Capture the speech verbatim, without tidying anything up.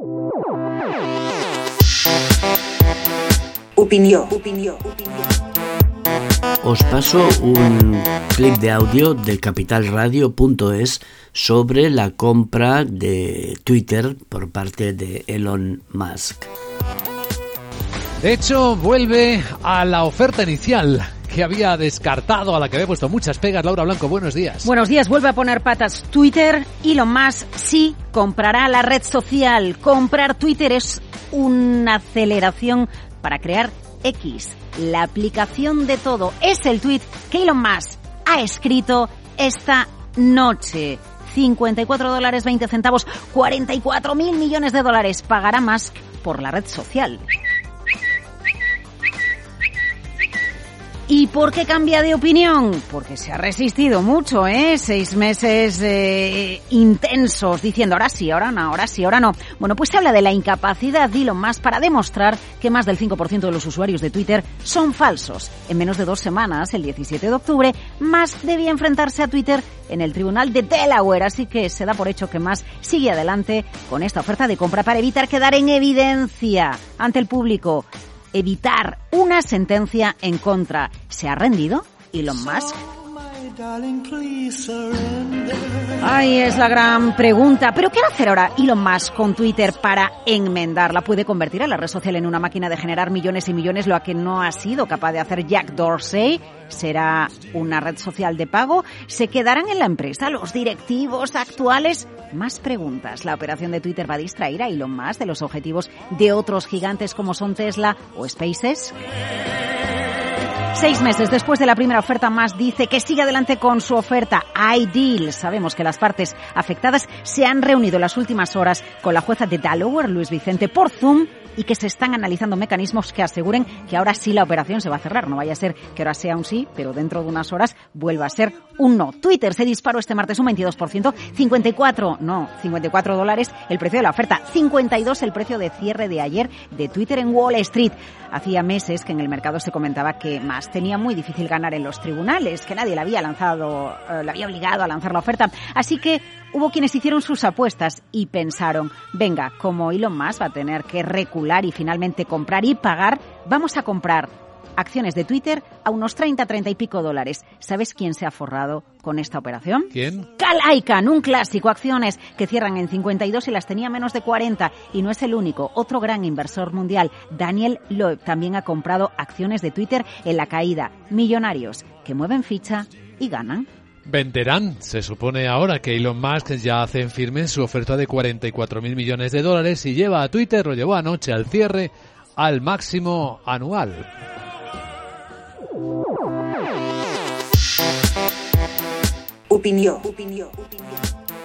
Opinió, opinió, opinió. Os paso un clip de audio de capital radio punto es sobre la compra de Twitter por parte de Elon Musk. De hecho, vuelve a la oferta inicial que había descartado, a la que había puesto muchas pegas. Laura Blanco, buenos días. Buenos días, vuelve a poner patas Twitter. Elon Musk sí comprará la red social. Comprar Twitter es una aceleración para crear X, la aplicación de todo. Es el tuit que Elon Musk ha escrito esta noche. cincuenta y cuatro dólares veinte centavos, cuarenta y cuatro mil millones de dólares pagará Musk por la red social. ¿Y por qué cambia de opinión? Porque se ha resistido mucho, ¿eh? Seis meses eh, intensos diciendo ahora sí, ahora no, ahora sí, ahora no. Bueno, pues se habla de la incapacidad de Elon Musk para demostrar que más del cinco por ciento de los usuarios de Twitter son falsos. En menos de dos semanas, el diecisiete de octubre, Musk debía enfrentarse a Twitter en el tribunal de Delaware, así que se da por hecho que Musk sigue adelante con esta oferta de compra para evitar quedar en evidencia ante el público. Evitar una sentencia en contra. ¿Se ha rendido Elon Musk? Ay, es la gran pregunta. ¿Pero qué va a hacer ahora Elon Musk con Twitter para enmendarla? ¿Puede convertir a la red social en una máquina de generar millones y millones, lo que no ha sido capaz de hacer Jack Dorsey? ¿Será una red social de pago? ¿Se quedarán en la empresa los directivos actuales? Más preguntas. ¿La operación de Twitter va a distraer a Elon Musk de los objetivos de otros gigantes como son Tesla o SpaceX? Seis meses después de la primera oferta, Musk dice que sigue adelante con su oferta iDeal. Sabemos que las partes afectadas se han reunido en las últimas horas con la jueza de Delaware, Luis Vicente, por Zoom, y que se están analizando mecanismos que aseguren que ahora sí la operación se va a cerrar. No vaya a ser que ahora sea un sí, pero dentro de unas horas vuelva a ser un no. Twitter se disparó este martes un veintidós por ciento, cincuenta y cuatro, no, cincuenta y cuatro dólares el precio de la oferta, cincuenta y dos el precio de cierre de ayer de Twitter en Wall Street. Hacía meses que en el mercado se comentaba que Musk tenía muy difícil ganar en los tribunales, que nadie le había lanzado, eh, le había obligado a lanzar la oferta. Así que hubo quienes hicieron sus apuestas y pensaron, venga, como Elon Musk va a tener que recular y finalmente comprar y pagar, vamos a comprar acciones de Twitter a unos treinta, treinta y pico dólares. ¿Sabes quién se ha forrado con esta operación? ¿Quién? Cal Icahn, un clásico, acciones que cierran en cincuenta y dos y las tenía menos de cuarenta. Y no es el único. Otro gran inversor mundial, Daniel Loeb, también ha comprado acciones de Twitter en la caída. Millonarios que mueven ficha y ganan. Venderán. Se supone ahora que Elon Musk ya hace en firme su oferta de cuarenta y cuatro mil millones de dólares y lleva a Twitter, lo llevó anoche al cierre, al máximo anual. Opinió, opinió, opinió.